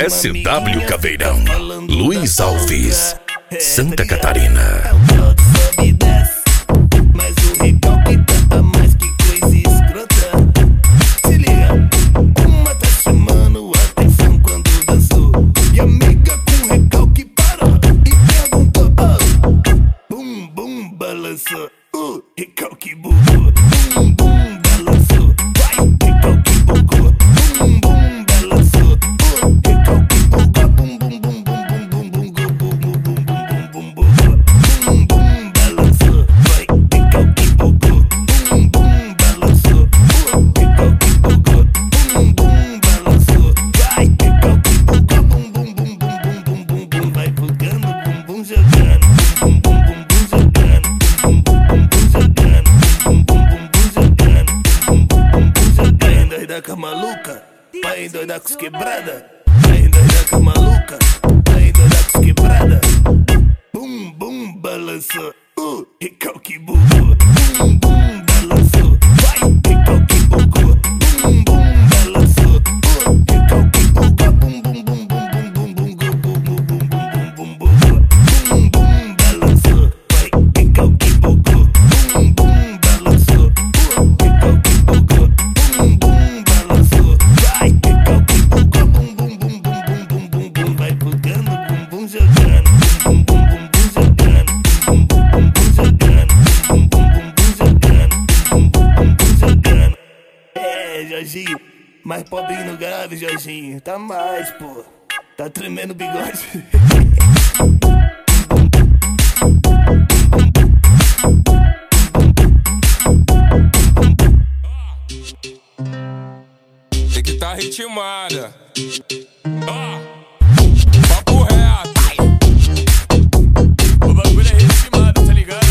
SW Caveirão, Luiz Alves, Santa Catarina. Sobe e desce, mas o recalque tá a mais que coisa escrota. Se liga, uma tá chamando a atenção quando dançou, e amiga com recalque parou e perguntou: oh, bum bum balançou, recalque bugou. Bum bum balançou, vai, recalque bugou. Bum bum balançou, recalque bugou. Bum bum bum bum bum bum bum bum bum bum bum bum bum. Bum bum balançou, vai, recalque bugou. Bum bum balançou, recalque bugou. Bum bum balançou, vai, recalque bugou. Bum bum bum bum bum bum bum, vai bugando, bum bum jogando, bum bum bum bum jogando, bum bum bum bum jogando, bum bum bum bum jogando, bum bum bum bum jogando. Vai endoidar com a maluca, vai endoidar com os quebrada, vai endoidar com a maluca, vai endoidar com os quebrada. Bum bum balançou, recalque bugou. Bum bum balançou, vai, recalque bugou. Bum bum balançou, recalque bugou. Bum bum bum bum bum bum bum bum bum bum bum bum. Bum bum balançou, vai, recalque bugou. Bum bum balançou, recalque bugou. Bum bum balançou, vai, recalque bugou. Bum bum bum bum bum bum bum, vai bugando, bum bum jogando, bum bum bum bum jogando, bum bum bum bum jogando, bum bum bum bum jogando, bum bum bum bum jogando. É, Jorginho, mais pobre no grave, Jorginho, tá mais, pô, tá tremendo o bigode. Tem que tá ritmada. Papo reto. O bagulho é ritmado, tá ligado?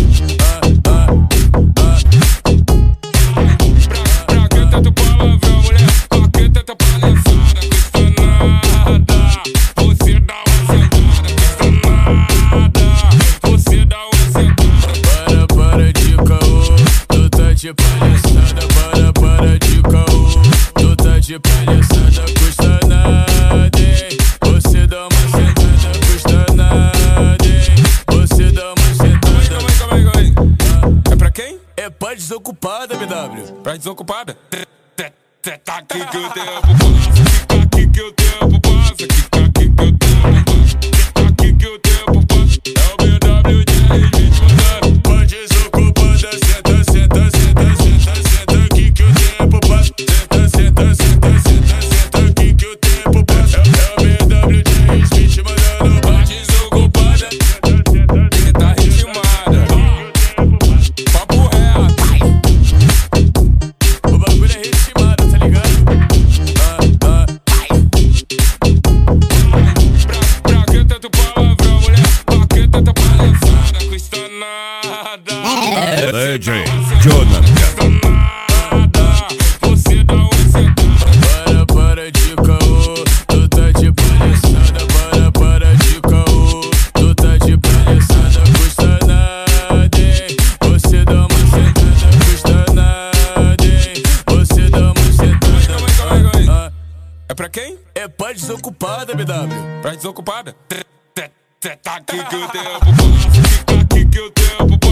Pra que tanto palavrão, mulher? Pra que tanta palhaçada? Custa nada. Você dá uma sentada. Custa nada. Você dá uma sentada. Para de caô. Tu tá de palhaçada. Para de caô. Tu tá de palhaçada, custa nada, hein? Você dá uma sentada, custa nada, hein? Você dá uma sentada. Calma aí. É pra quem? É pra desocupada, BW. Pra desocupada? Tá aqui que o tempo passa, fica aqui que o tempo passa, fica aqui que o tempo passa, fica aqui que o tempo passa. É o BW de R20 mandando. Pra desocupada, senta, senta, senta, senta, senta aqui que o tempo passa. Senta, senta, senta, senta aqui que o tempo passa. É o BW de R20 mandando. Pra desocupada, tem que tá ritmada. Papo reto. O bagulho é ritmado, tá ligado? Pra que tanto palavrão, mulher? Pra que tanta palhaçada? Custa nada. DJ Jonathan. Você dá uma sentada. Para de caô. Tu tá de palhaçada. Para de caô. Tu tá de palhaçada. Custa nada, hein? Você dá uma sentada. Custa nada, hein? Você dá uma sentada. Calma aí. É pra quem? É pra desocupada, BW. Pra desocupada? Tá aqui que o tempo passa. Fica aqui que o tempo passa.